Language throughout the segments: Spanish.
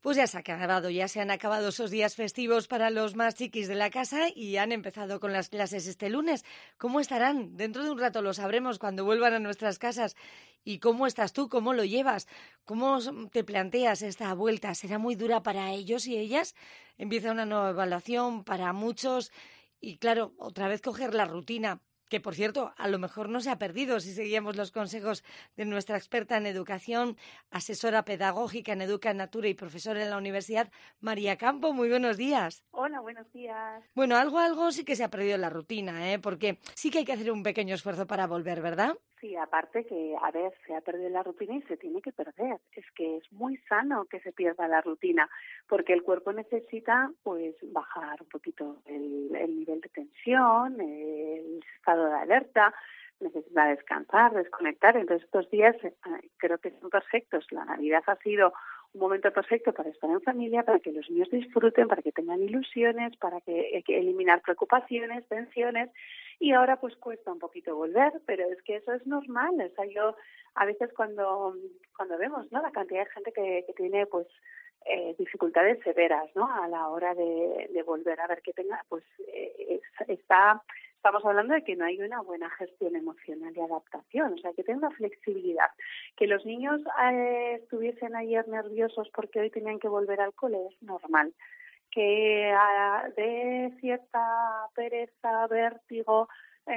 Pues ya se han acabado esos días festivos para los más chiquis de la casa y han empezado con las clases este lunes. ¿Cómo estarán? Dentro de un rato lo sabremos cuando vuelvan a nuestras casas. ¿Y cómo estás tú? ¿Cómo lo llevas? ¿Cómo te planteas esta vuelta? ¿Será muy dura para ellos y ellas? Empieza una nueva evaluación para muchos y, claro, otra vez coger la rutina. Que, por cierto, a lo mejor no se ha perdido si seguíamos los consejos de nuestra experta en educación, asesora pedagógica en Educa Natura y profesora en la universidad, María Campo. Muy buenos días. Hola, buenos días. Bueno, algo sí que se ha perdido en la rutina, porque sí que hay que hacer un pequeño esfuerzo para volver, ¿verdad? Sí, aparte que, a ver, se ha perdido la rutina y se tiene que perder. Es que es muy sano que se pierda la rutina, porque el cuerpo necesita, pues, bajar un poquito el nivel de tensión, el estado de alerta, necesita descansar, desconectar. Entonces, estos días creo que son perfectos. La Navidad ha sido un momento perfecto para estar en familia, para que los niños disfruten, para que tengan ilusiones, para que eliminar preocupaciones, tensiones. Y ahora pues cuesta un poquito volver, pero es que eso es normal. O sea, yo a veces cuando vemos, ¿no?, la cantidad de gente que tiene pues dificultades severas, ¿no?, a la hora de volver a ver que tenga, pues estamos hablando de que no hay una buena gestión emocional y adaptación, o sea, que tenga una flexibilidad. Que los niños estuviesen ayer nerviosos porque hoy tenían que volver al cole es normal. Que de cierta pereza, vértigo,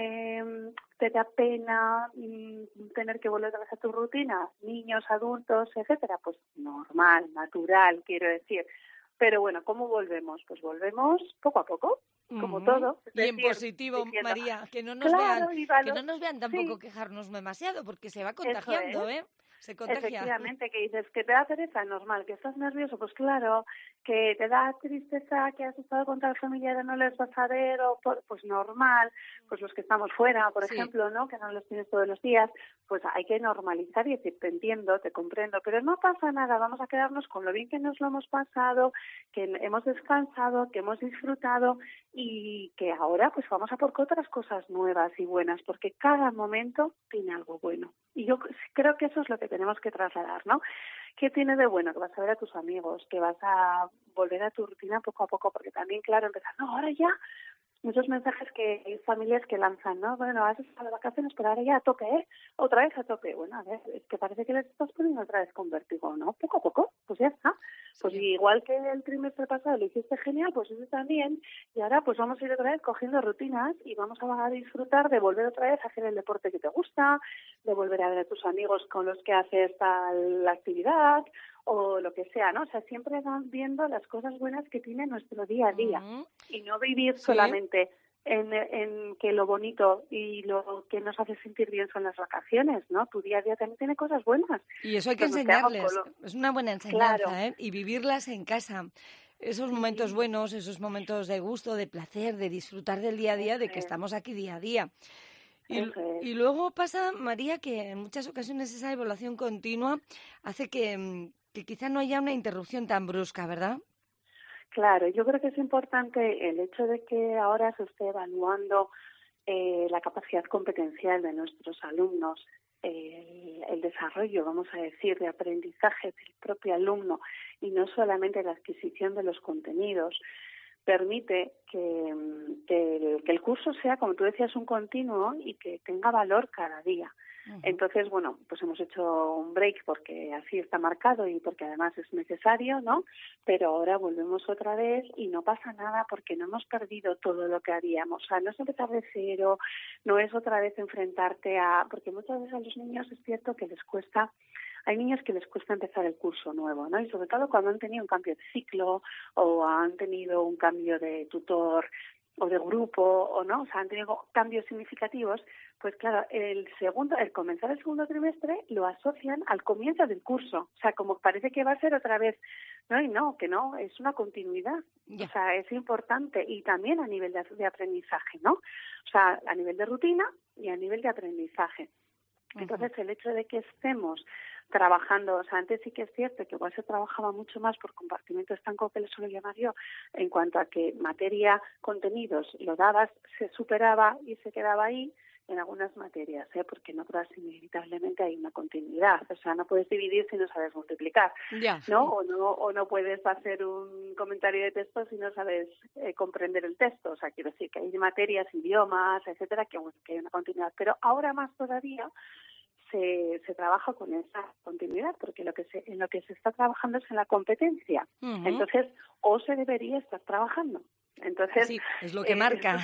te da pena tener que volver otra vez a tu rutina, niños, adultos, etcétera, pues normal, natural, quiero decir. Pero bueno, ¿cómo volvemos? Pues volvemos poco a poco, como todo. Es y decir, en positivo, diciendo, María, que no nos claro, vean tampoco sí, quejarnos demasiado, porque se va eso contagiando, es. Se contagia. Efectivamente, que dices que te da pereza, normal, que estás nervioso, pues claro, que te da tristeza que has estado con tal familiar y no les vas a ver, pues normal, pues los que estamos fuera, por Sí. ejemplo, ¿no?, que no los tienes todos los días, pues hay que normalizar y decir, te entiendo, te comprendo, pero no pasa nada, vamos a quedarnos con lo bien que nos lo hemos pasado, que hemos descansado, que hemos disfrutado y que ahora pues vamos a por otras cosas nuevas y buenas, porque cada momento tiene algo bueno. Y yo creo que eso es lo que tenemos que trasladar, ¿no? ¿Qué tiene de bueno? Que vas a ver a tus amigos, que vas a volver a tu rutina poco a poco, porque también, claro, empezar, no, ahora ya, muchos mensajes que hay familias que lanzan, ¿no? Bueno, has estado de vacaciones, pero ahora ya a tope, ¿eh? Otra vez a tope. Bueno, a ver, es que parece que les estás poniendo otra vez con vértigo, ¿no? Poco a poco, pues ya está. Pues Sí. igual que el trimestre pasado lo hiciste genial, pues eso también. Y ahora pues vamos a ir otra vez cogiendo rutinas y vamos a disfrutar de volver otra vez a hacer el deporte que te gusta, de volver a ver a tus amigos con los que haces tal actividad o lo que sea, ¿no? O sea, siempre van viendo las cosas buenas que tiene nuestro día a día y no vivir solamente en que lo bonito y lo que nos hace sentir bien son las vacaciones, ¿no? Tu día a día también tiene cosas buenas. Y eso hay que Entonces nos quedamos enseñarles. Es una buena Claro. enseñanza, y vivirlas en casa. Esos momentos Sí, buenos, esos momentos de gusto, de placer, de disfrutar del día a día, de eso que es, estamos aquí día a día. eso es. Y luego pasa, María, que en muchas ocasiones esa evaluación continua hace que quizá no haya una interrupción tan brusca, ¿verdad? Claro, yo creo que es importante el hecho de que ahora se esté evaluando la capacidad competencial de nuestros alumnos, el desarrollo, vamos a decir, de aprendizaje del propio alumno y no solamente la adquisición de los contenidos, permite que el curso sea, como tú decías, un continuo y que tenga valor cada día. Entonces, bueno, pues hemos hecho un break porque así está marcado y porque además es necesario, ¿no? Pero ahora volvemos otra vez y no pasa nada porque no hemos perdido todo lo que haríamos. O sea, no es empezar de cero, no es otra vez enfrentarte porque muchas veces a los niños es cierto que les cuesta. Hay niños que les cuesta empezar el curso nuevo, ¿no? Y sobre todo cuando han tenido un cambio de ciclo o han tenido un cambio de tutor o de grupo o no, o sea, han tenido cambios significativos, pues claro, el comenzar el segundo trimestre lo asocian al comienzo del curso, o sea, como parece que va a ser otra vez, no, y no, que no, es una continuidad, o sea, es importante y también a nivel de aprendizaje, ¿no? O sea, a nivel de rutina y a nivel de aprendizaje. Entonces, el hecho de que estemos trabajando, o sea, antes sí que es cierto que igual se trabajaba mucho más por compartimento estanco, que le suelo llamar yo, en cuanto a que materia, contenidos, lo dabas, se superaba y se quedaba ahí, en algunas materias, porque en otras inevitablemente hay una continuidad. O sea, no puedes dividir si no sabes multiplicar, Ya. ¿no? O no puedes hacer un comentario de texto si no sabes comprender el texto. O sea, quiero decir que hay materias, idiomas, etcétera, que hay una continuidad. Pero ahora más todavía se trabaja con esa continuidad, porque en lo que se está trabajando es en la competencia. Uh-huh. Entonces, o se debería estar trabajando. Entonces, sí, es lo que marca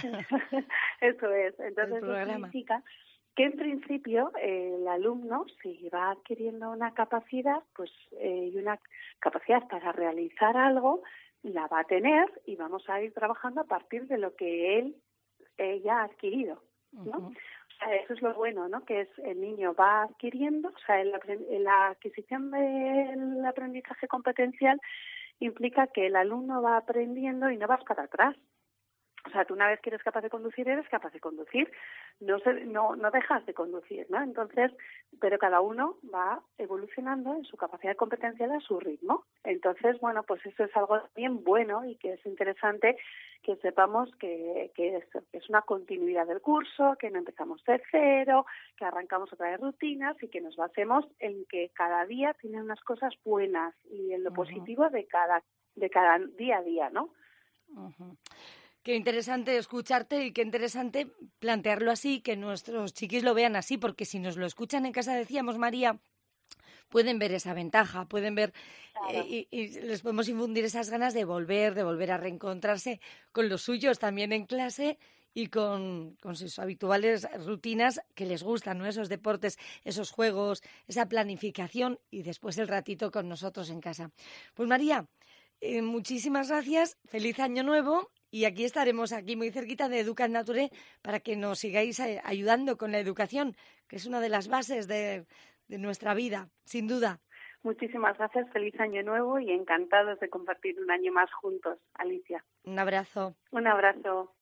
eso es. Entonces, el programa. Eso significa que en principio el alumno, si va adquiriendo una capacidad, pues y una capacidad para realizar algo, la va a tener y vamos a ir trabajando a partir de lo que él ya ha adquirido, ¿no? Uh-huh. O sea, eso es lo bueno, ¿no? Que es el niño va adquiriendo, o sea, la adquisición del aprendizaje competencial implica que el alumno va aprendiendo y no vas para atrás. O sea, tú una vez que eres capaz de conducir, eres capaz de conducir. No dejas de conducir, ¿no? Entonces, pero cada uno va evolucionando en su capacidad competencial a su ritmo. Entonces, bueno, pues eso es algo bien bueno y que es interesante que sepamos que es una continuidad del curso, que no empezamos de cero, que arrancamos otra vez rutinas y que nos basemos en que cada día tiene unas cosas buenas y en lo positivo de cada día a día, ¿no? Uh-huh. Qué interesante escucharte y qué interesante plantearlo así, que nuestros chiquis lo vean así, porque si nos lo escuchan en casa, decíamos, María, pueden ver esa ventaja, pueden ver claro. y les podemos infundir esas ganas de volver a reencontrarse con los suyos también en clase y con sus habituales rutinas que les gustan, ¿no? Esos deportes, esos juegos, esa planificación y después el ratito con nosotros en casa. Pues María, muchísimas gracias, feliz año nuevo. Y aquí estaremos, aquí muy cerquita de Educa Nature, para que nos sigáis ayudando con la educación, que es una de las bases de nuestra vida, sin duda. Muchísimas gracias, feliz año nuevo y encantados de compartir un año más juntos, Alicia. Un abrazo. Un abrazo.